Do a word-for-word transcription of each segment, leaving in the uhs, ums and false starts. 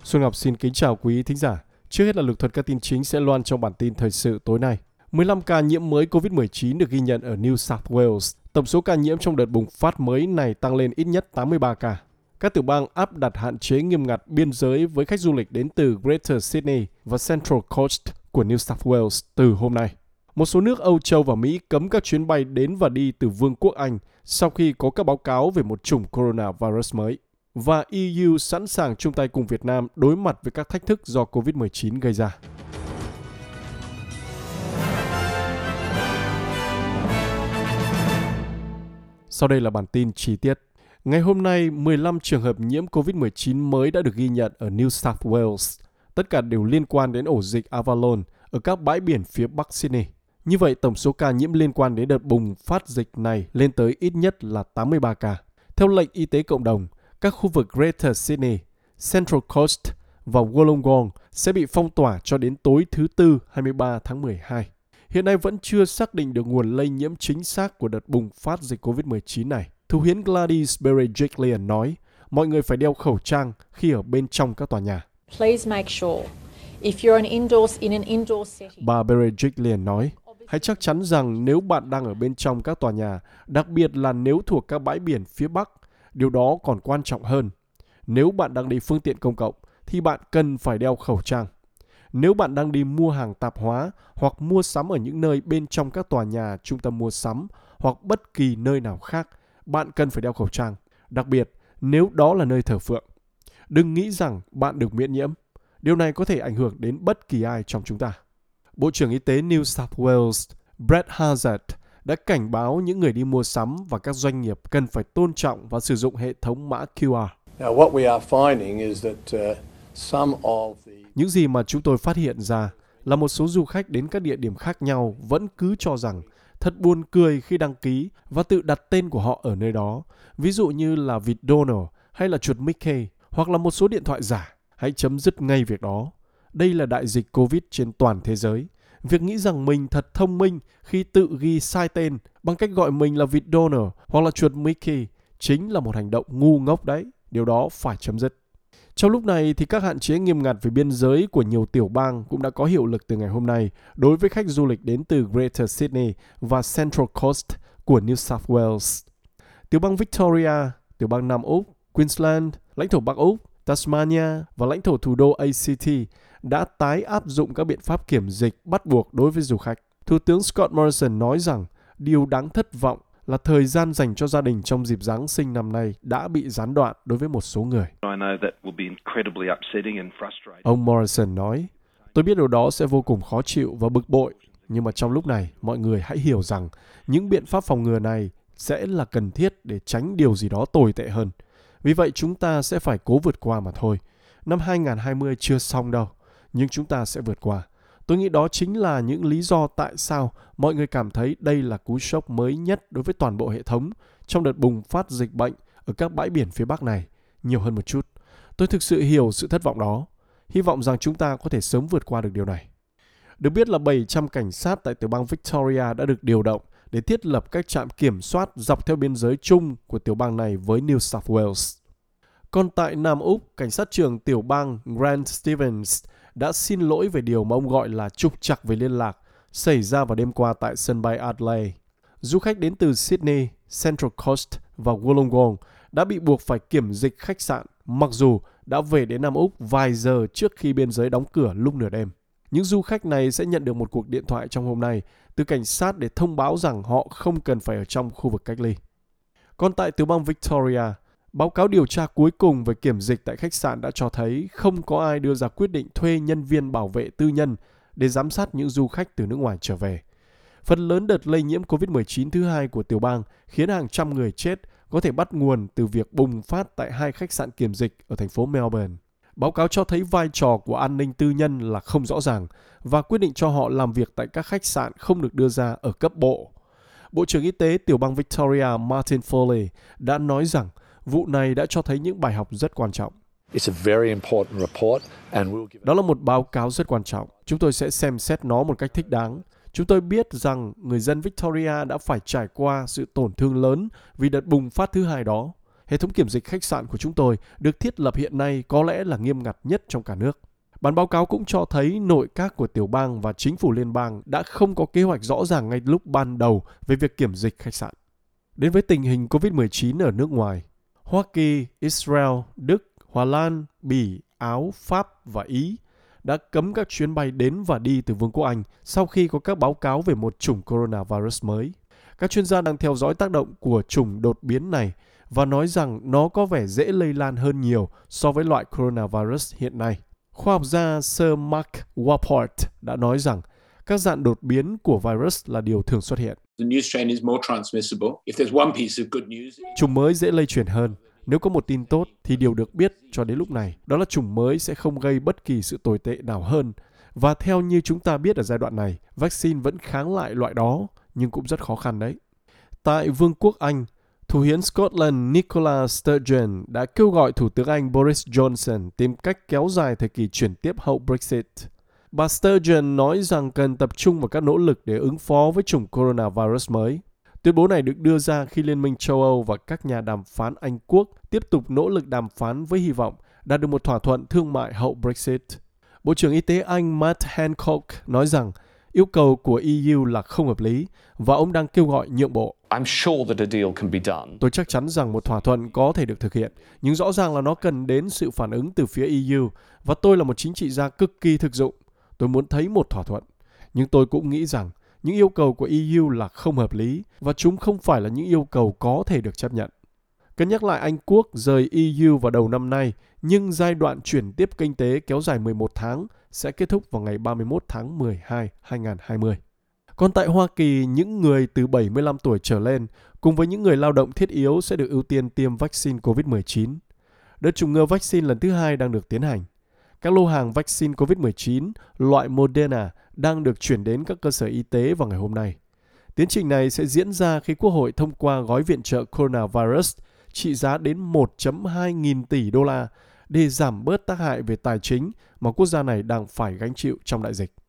Xuân Ngọc xin kính chào quý thính giả. Trước hết là lược thuật các tin chính sẽ loan trong bản tin thời sự tối nay. mười lăm ca nhiễm mới covid mười chín được ghi nhận ở New South Wales. Tổng số ca nhiễm trong đợt bùng phát mới này tăng lên ít nhất tám mươi ba ca. Các tiểu bang áp đặt hạn chế nghiêm ngặt biên giới với khách du lịch đến từ Greater Sydney và Central Coast của New South Wales từ hôm nay. Một số nước Âu Châu và Mỹ cấm các chuyến bay đến và đi từ Vương quốc Anh sau khi có các báo cáo về một chủng coronavirus mới. Và e u sẵn sàng chung tay cùng Việt Nam đối mặt với các thách thức do covid mười chín gây ra. Sau đây là bản tin chi tiết. Ngày hôm nay, mười lăm trường hợp nhiễm covid mười chín mới đã được ghi nhận ở New South Wales. Tất cả đều liên quan đến ổ dịch Avalon ở các bãi biển phía Bắc Sydney. Như vậy, tổng số ca nhiễm liên quan đến đợt bùng phát dịch này lên tới ít nhất là tám mươi ba ca. Theo lệnh y tế cộng đồng, các khu vực Greater Sydney, Central Coast và Wollongong sẽ bị phong tỏa cho đến tối thứ Tư hai mươi ba tháng mười hai. Hiện nay vẫn chưa xác định được nguồn lây nhiễm chính xác của đợt bùng phát dịch covid mười chín này. Thủ hiến Gladys Berejiklian nói, mọi người phải đeo khẩu trang khi ở bên trong các tòa nhà. Please make sure, if you're an indoors, in an indoor setting. Bà Berejiklian nói, hãy chắc chắn rằng nếu bạn đang ở bên trong các tòa nhà, đặc biệt là nếu thuộc các bãi biển phía Bắc, điều đó còn quan trọng hơn. Nếu bạn đang đi phương tiện công cộng, thì bạn cần phải đeo khẩu trang. Nếu bạn đang đi mua hàng tạp hóa hoặc mua sắm ở những nơi bên trong các tòa nhà, trung tâm mua sắm hoặc bất kỳ nơi nào khác, bạn cần phải đeo khẩu trang. Đặc biệt, nếu đó là nơi thờ phượng. Đừng nghĩ rằng bạn được miễn nhiễm. Điều này có thể ảnh hưởng đến bất kỳ ai trong chúng ta. Bộ trưởng Y tế New South Wales, Brett Hazard, đã cảnh báo những người đi mua sắm và các doanh nghiệp cần phải tôn trọng và sử dụng hệ thống mã quy rờ. Now, what we are finding is that uh, some of the... Những gì mà chúng tôi phát hiện ra là một số du khách đến các địa điểm khác nhau vẫn cứ cho rằng thật buồn cười khi đăng ký và tự đặt tên của họ ở nơi đó, ví dụ như là vịt Donald hay là chuột Mickey hoặc là một số điện thoại giả. Hãy chấm dứt ngay việc đó. Đây là đại dịch Covid trên toàn thế giới. Việc nghĩ rằng mình thật thông minh khi tự ghi sai tên bằng cách gọi mình là vịt Donald hoặc là chuột Mickey chính là một hành động ngu ngốc đấy. Điều đó phải chấm dứt. Trong lúc này thì các hạn chế nghiêm ngặt về biên giới của nhiều tiểu bang cũng đã có hiệu lực từ ngày hôm nay đối với khách du lịch đến từ Greater Sydney và Central Coast của New South Wales. Tiểu bang Victoria, tiểu bang Nam Úc, Queensland, lãnh thổ Bắc Úc, Tasmania và lãnh thổ thủ đô a xê tê đã tái áp dụng các biện pháp kiểm dịch bắt buộc đối với du khách. Thủ tướng Scott Morrison nói rằng điều đáng thất vọng là thời gian dành cho gia đình trong dịp Giáng sinh năm nay đã bị gián đoạn đối với một số người. Ông Morrison nói, tôi biết điều đó sẽ vô cùng khó chịu và bực bội, nhưng mà trong lúc này mọi người hãy hiểu rằng những biện pháp phòng ngừa này sẽ là cần thiết để tránh điều gì đó tồi tệ hơn. Vì vậy chúng ta sẽ phải cố vượt qua mà thôi. Năm hai không hai không chưa xong đâu, nhưng chúng ta sẽ vượt qua. Tôi nghĩ đó chính là những lý do tại sao mọi người cảm thấy đây là cú sốc mới nhất đối với toàn bộ hệ thống trong đợt bùng phát dịch bệnh ở các bãi biển phía Bắc này, nhiều hơn một chút. Tôi thực sự hiểu sự thất vọng đó. Hy vọng rằng chúng ta có thể sớm vượt qua được điều này. Được biết là bảy trăm cảnh sát tại tiểu bang Victoria đã được điều động để thiết lập các trạm kiểm soát dọc theo biên giới chung của tiểu bang này với New South Wales. Còn tại Nam Úc, cảnh sát trưởng tiểu bang Grant Stevens đã xin lỗi về điều mà ông gọi là trục trặc về liên lạc xảy ra vào đêm qua tại sân bay Adelaide. Du khách đến từ Sydney, Central Coast và Wollongong đã bị buộc phải kiểm dịch khách sạn mặc dù đã về đến Nam Úc vài giờ trước khi biên giới đóng cửa lúc nửa đêm. Những du khách này sẽ nhận được một cuộc điện thoại trong hôm nay từ cảnh sát để thông báo rằng họ không cần phải ở trong khu vực cách ly. Còn tại tiểu bang Victoria, báo cáo điều tra cuối cùng về kiểm dịch tại khách sạn đã cho thấy không có ai đưa ra quyết định thuê nhân viên bảo vệ tư nhân để giám sát những du khách từ nước ngoài trở về. Phần lớn đợt lây nhiễm covid mười chín thứ hai của tiểu bang khiến hàng trăm người chết có thể bắt nguồn từ việc bùng phát tại hai khách sạn kiểm dịch ở thành phố Melbourne. Báo cáo cho thấy vai trò của an ninh tư nhân là không rõ ràng và quyết định cho họ làm việc tại các khách sạn không được đưa ra ở cấp bộ. Bộ trưởng Y tế tiểu bang Victoria Martin Foley đã nói rằng vụ này đã cho thấy những bài học rất quan trọng. Đó là một báo cáo rất quan trọng. Chúng tôi sẽ xem xét nó một cách thích đáng. Chúng tôi biết rằng người dân Victoria đã phải trải qua sự tổn thương lớn vì đợt bùng phát thứ hai đó. Hệ thống kiểm dịch khách sạn của chúng tôi được thiết lập hiện nay có lẽ là nghiêm ngặt nhất trong cả nước. Bản báo cáo cũng cho thấy nội các của tiểu bang và chính phủ liên bang đã không có kế hoạch rõ ràng ngay lúc ban đầu về việc kiểm dịch khách sạn. Đến với tình hình covid mười chín ở nước ngoài, Hoa Kỳ, Israel, Đức, Hoa Lan, Bỉ, Áo, Pháp và Ý đã cấm các chuyến bay đến và đi từ Vương quốc Anh sau khi có các báo cáo về một chủng coronavirus mới. Các chuyên gia đang theo dõi tác động của chủng đột biến này và nói rằng nó có vẻ dễ lây lan hơn nhiều so với loại coronavirus hiện nay. Khoa học gia Sir Mark Warport đã nói rằng các dạng đột biến của virus là điều thường xuất hiện. Chủng mới dễ lây truyền hơn. Nếu có một tin tốt thì điều được biết cho đến lúc này đó là chủng mới sẽ không gây bất kỳ sự tồi tệ nào hơn. Và theo như chúng ta biết ở giai đoạn này, vaccine vẫn kháng lại loại đó, nhưng cũng rất khó khăn đấy. Tại Vương quốc Anh, Thủ hiến Scotland Nicola Sturgeon đã kêu gọi Thủ tướng Anh Boris Johnson tìm cách kéo dài thời kỳ chuyển tiếp hậu Brexit. Bà Sturgeon nói rằng cần tập trung vào các nỗ lực để ứng phó với chủng coronavirus mới. Tuyên bố này được đưa ra khi Liên minh châu Âu và các nhà đàm phán Anh Quốc tiếp tục nỗ lực đàm phán với hy vọng đạt được một thỏa thuận thương mại hậu Brexit. Bộ trưởng Y tế Anh Matt Hancock nói rằng yêu cầu của E U là không hợp lý và ông đang kêu gọi nhượng bộ. I'm sure that a deal can be done. Tôi chắc chắn rằng một thỏa thuận có thể được thực hiện, nhưng rõ ràng là nó cần đến sự phản ứng từ phía E U và tôi là một chính trị gia cực kỳ thực dụng. Tôi muốn thấy một thỏa thuận, nhưng tôi cũng nghĩ rằng những yêu cầu của E U là không hợp lý và chúng không phải là những yêu cầu có thể được chấp nhận. Cân nhắc lại Anh Quốc rời E U vào đầu năm nay, nhưng giai đoạn chuyển tiếp kinh tế kéo dài mười một tháng sẽ kết thúc vào ngày ba mươi mốt tháng mười hai năm hai nghìn không trăm hai mươi. Còn tại Hoa Kỳ, những người từ bảy mươi lăm tuổi trở lên cùng với những người lao động thiết yếu sẽ được ưu tiên tiêm vaccine covid mười chín. Đợt chủng ngừa vaccine lần thứ hai đang được tiến hành. Các lô hàng vaccine covid mười chín loại Moderna đang được chuyển đến các cơ sở y tế vào ngày hôm nay. Tiến trình này sẽ diễn ra khi Quốc hội thông qua gói viện trợ coronavirus trị giá đến một phẩy hai nghìn tỷ đô la để giảm bớt tác hại về tài chính mà quốc gia này đang phải gánh chịu trong đại dịch.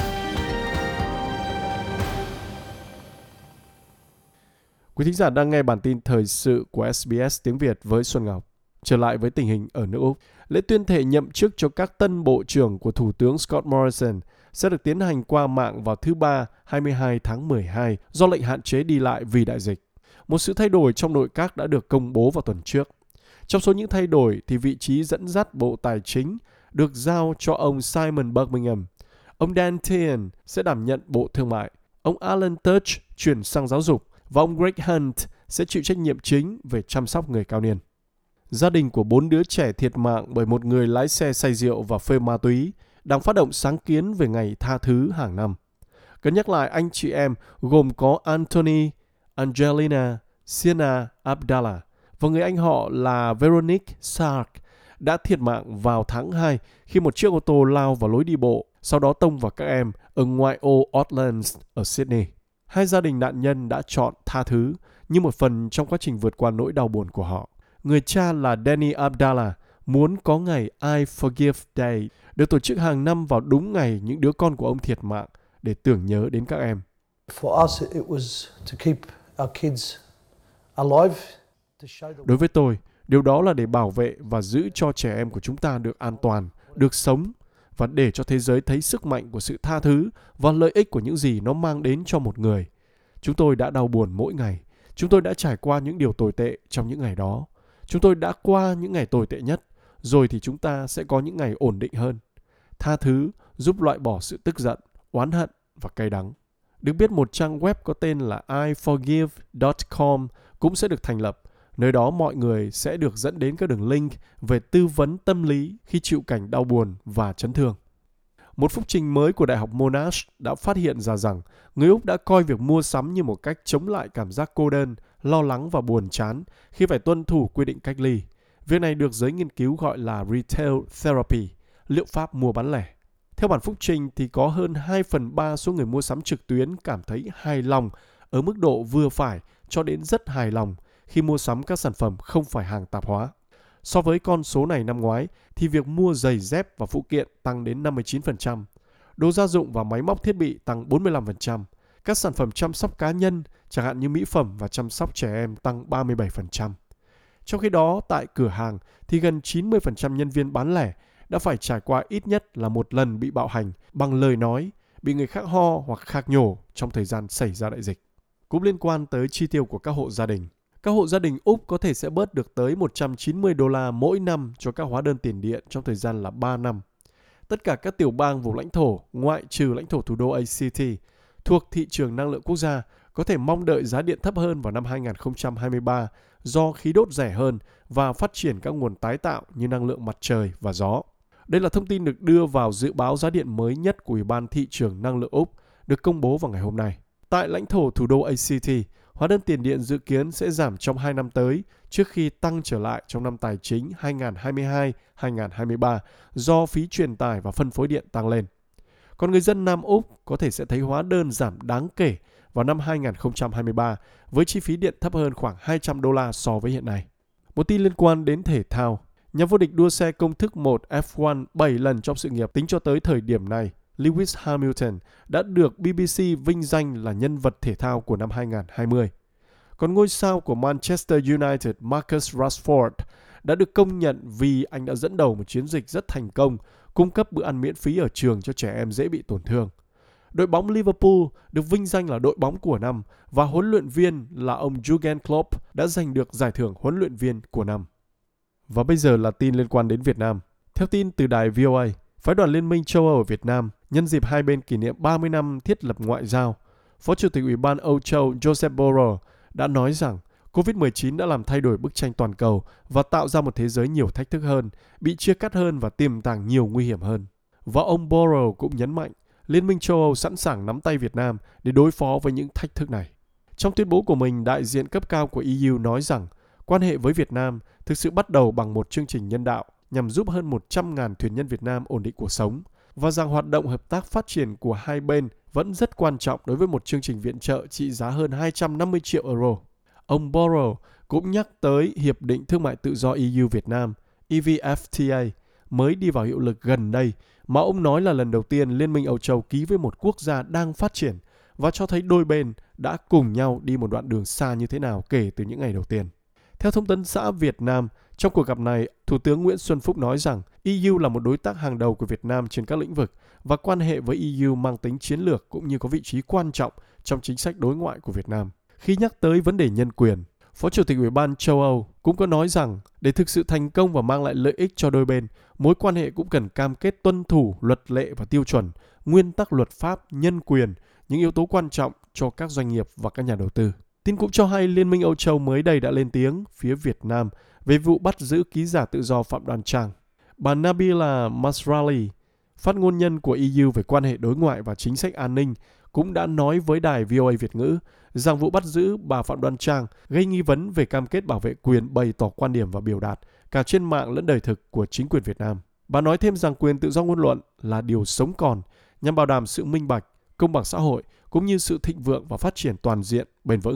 Quý thính giả đang nghe bản tin thời sự của ét bê ét tiếng Việt với Xuân Ngọc. Trở lại với tình hình ở nước Úc, lễ tuyên thệ nhậm chức cho các tân bộ trưởng của Thủ tướng Scott Morrison sẽ được tiến hành qua mạng vào thứ Ba, hai mươi hai tháng mười hai do lệnh hạn chế đi lại vì đại dịch. Một sự thay đổi trong nội các đã được công bố vào tuần trước. Trong số những thay đổi thì vị trí dẫn dắt Bộ Tài chính được giao cho ông Simon Birmingham. Ông Dan Tehan sẽ đảm nhận Bộ Thương mại. Ông Alan Tudge chuyển sang giáo dục và ông Greg Hunt sẽ chịu trách nhiệm chính về chăm sóc người cao niên. Gia đình của bốn đứa trẻ thiệt mạng bởi một người lái xe say rượu và phê ma túy đang phát động sáng kiến về ngày tha thứ hàng năm. Cân nhắc lại anh chị em gồm có Anthony, Angelina, Sienna Abdallah và người anh họ là Veronique Sark đã thiệt mạng vào tháng hai khi một chiếc ô tô lao vào lối đi bộ, sau đó tông vào các em ở ngoại ô Auckland ở Sydney. Hai gia đình nạn nhân đã chọn tha thứ như một phần trong quá trình vượt qua nỗi đau buồn của họ. Người cha là Danny Abdallah muốn có ngày I Forgive Day được tổ chức hàng năm vào đúng ngày những đứa con của ông thiệt mạng để tưởng nhớ đến các em. Đối với tôi, điều đó là để bảo vệ và giữ cho trẻ em của chúng ta được an toàn, được sống và để cho thế giới thấy sức mạnh của sự tha thứ và lợi ích của những gì nó mang đến cho một người. Chúng tôi đã đau buồn mỗi ngày. Chúng tôi đã trải qua những điều tồi tệ trong những ngày đó. Chúng tôi đã qua những ngày tồi tệ nhất, rồi thì chúng ta sẽ có những ngày ổn định hơn. Tha thứ giúp loại bỏ sự tức giận, oán hận và cay đắng. Được biết một trang web có tên là i forgive chấm com cũng sẽ được thành lập. Nơi đó mọi người sẽ được dẫn đến các đường link về tư vấn tâm lý khi chịu cảnh đau buồn và chấn thương. Một phúc trình mới của Đại học Monash đã phát hiện ra rằng người Úc đã coi việc mua sắm như một cách chống lại cảm giác cô đơn, lo lắng và buồn chán khi phải tuân thủ quy định cách ly. Việc này được giới nghiên cứu gọi là retail therapy, liệu pháp mua bán lẻ. Theo bản phúc trình thì có hơn hai phần ba số người mua sắm trực tuyến cảm thấy hài lòng ở mức độ vừa phải cho đến rất hài lòng khi mua sắm các sản phẩm không phải hàng tạp hóa. So với con số này năm ngoái thì việc mua giày dép và phụ kiện tăng đến năm mươi chín phần trăm, đồ gia dụng và máy móc thiết bị tăng bốn mươi lăm phần trăm, các sản phẩm chăm sóc cá nhân chẳng hạn như mỹ phẩm và chăm sóc trẻ em tăng ba mươi bảy phần trăm. Trong khi đó, tại cửa hàng thì gần chín mươi phần trăm nhân viên bán lẻ đã phải trải qua ít nhất là một lần bị bạo hành bằng lời nói, bị người khác ho hoặc khạc nhổ trong thời gian xảy ra đại dịch. Cũng liên quan tới chi tiêu của các hộ gia đình. Các hộ gia đình Úc có thể sẽ bớt được tới một trăm chín mươi đô la mỗi năm cho các hóa đơn tiền điện trong thời gian là ba năm. Tất cả các tiểu bang vùng lãnh thổ, ngoại trừ lãnh thổ thủ đô a xê tê, thuộc thị trường năng lượng quốc gia, có thể mong đợi giá điện thấp hơn vào năm hai không hai ba do khí đốt rẻ hơn và phát triển các nguồn tái tạo như năng lượng mặt trời và gió. Đây là thông tin được đưa vào dự báo giá điện mới nhất của Ủy ban Thị trường Năng lượng Úc, được công bố vào ngày hôm nay. Tại lãnh thổ thủ đô a xê tê, hóa đơn tiền điện dự kiến sẽ giảm trong hai năm tới trước khi tăng trở lại trong năm tài chính hai không hai hai - hai không hai ba do phí truyền tải và phân phối điện tăng lên. Còn người dân Nam Úc có thể sẽ thấy hóa đơn giảm đáng kể vào năm hai không hai ba với chi phí điện thấp hơn khoảng hai trăm đô la so với hiện nay. Một tin liên quan đến thể thao. Nhà vô địch đua xe công thức một F một bảy lần trong sự nghiệp tính cho tới thời điểm này, Lewis Hamilton đã được bê bê xê vinh danh là nhân vật thể thao của năm hai không hai không. Còn ngôi sao của Manchester United Marcus Rashford đã được công nhận vì anh đã dẫn đầu một chiến dịch rất thành công, cung cấp bữa ăn miễn phí ở trường cho trẻ em dễ bị tổn thương. Đội bóng Liverpool được vinh danh là đội bóng của năm và huấn luyện viên là ông Jurgen Klopp đã giành được giải thưởng huấn luyện viên của năm. Và bây giờ là tin liên quan đến Việt Nam. Theo tin từ đài vê o a, Phái đoàn Liên minh châu Âu ở Việt Nam nhân dịp hai bên kỷ niệm ba mươi năm thiết lập ngoại giao, Phó Chủ tịch Ủy ban Âu Châu Josep Borrell đã nói rằng covid mười chín đã làm thay đổi bức tranh toàn cầu và tạo ra một thế giới nhiều thách thức hơn, bị chia cắt hơn và tiềm tàng nhiều nguy hiểm hơn. Và ông Borrell cũng nhấn mạnh Liên minh châu Âu sẵn sàng nắm tay Việt Nam để đối phó với những thách thức này. Trong tuyên bố của mình, đại diện cấp cao của e u nói rằng quan hệ với Việt Nam thực sự bắt đầu bằng một chương trình nhân đạo nhằm giúp hơn một trăm nghìn thuyền nhân Việt Nam ổn định cuộc sống và rằng hoạt động hợp tác phát triển của hai bên vẫn rất quan trọng đối với một chương trình viện trợ trị giá hơn hai trăm năm mươi triệu euro. Ông Borrell cũng nhắc tới Hiệp định Thương mại Tự do e u-Việt Nam E V F T A mới đi vào hiệu lực gần đây mà ông nói là lần đầu tiên Liên minh Âu Châu ký với một quốc gia đang phát triển và cho thấy đôi bên đã cùng nhau đi một đoạn đường xa như thế nào kể từ những ngày đầu tiên. Theo Thông tấn xã Việt Nam, trong cuộc gặp này, Thủ tướng Nguyễn Xuân Phúc nói rằng e u là một đối tác hàng đầu của Việt Nam trên các lĩnh vực và quan hệ với e u mang tính chiến lược cũng như có vị trí quan trọng trong chính sách đối ngoại của Việt Nam. Khi nhắc tới vấn đề nhân quyền, Phó Chủ tịch Ủy ban châu Âu cũng có nói rằng để thực sự thành công và mang lại lợi ích cho đôi bên, mối quan hệ cũng cần cam kết tuân thủ luật lệ và tiêu chuẩn, nguyên tắc luật pháp, nhân quyền, những yếu tố quan trọng cho các doanh nghiệp và các nhà đầu tư. Tin cũng cho hay Liên minh Âu Châu mới đây đã lên tiếng phía Việt Nam về vụ bắt giữ ký giả tự do Phạm Đoan Trang. Bà Nabila Masrali, phát ngôn nhân của e u về quan hệ đối ngoại và chính sách an ninh, cũng đã nói với đài vê o a Việt ngữ rằng vụ bắt giữ bà Phạm Đoan Trang gây nghi vấn về cam kết bảo vệ quyền bày tỏ quan điểm và biểu đạt cả trên mạng lẫn đời thực của chính quyền Việt Nam. Bà nói thêm rằng quyền tự do ngôn luận là điều sống còn nhằm bảo đảm sự minh bạch, công bằng xã hội cũng như sự thịnh vượng và phát triển toàn diện, bền vững.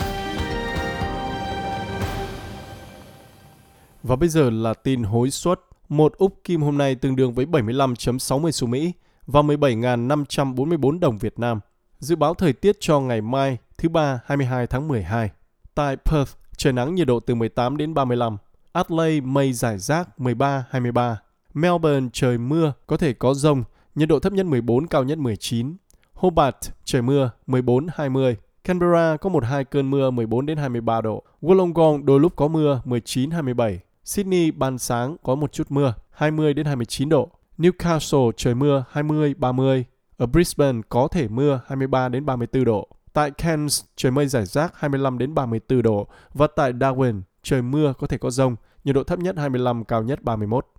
Và bây giờ là tin hối suất. Một úc kim hôm nay tương đương với bảy mươi lăm phẩy sáu mươi xu Mỹ và mười bảy nghìn năm trăm bốn mươi bốn đồng Việt Nam. Dự báo thời tiết cho ngày mai, thứ ba hai mươi hai tháng mười hai. Tại Perth, trời nắng, nhiệt độ từ mười tám đến ba mươi lăm. Adelaide, mây rải rác, mười ba hai mươi ba. Melbourne, trời mưa, có thể có dông, nhiệt độ thấp nhất mười bốn, cao nhất mười chín. Hobart, trời mưa, mười bốn hai mươi. Canberra có một hai cơn mưa, mười bốn đến hai mươi ba độ. Wollongong đôi lúc có mưa, mười chín hai mươi bảy. Sydney ban sáng có một chút mưa, hai mươi đến hai mươi chín độ. Newcastle trời mưa, hai mươi ba mươi. Ở Brisbane có thể mưa, hai mươi ba đến ba mươi tư độ. Tại Cairns trời mây rải rác, hai mươi lăm đến ba mươi tư độ. Và tại Darwin trời mưa, có thể có dông, nhiệt độ thấp nhất hai mươi lăm, cao nhất ba mươi mốt.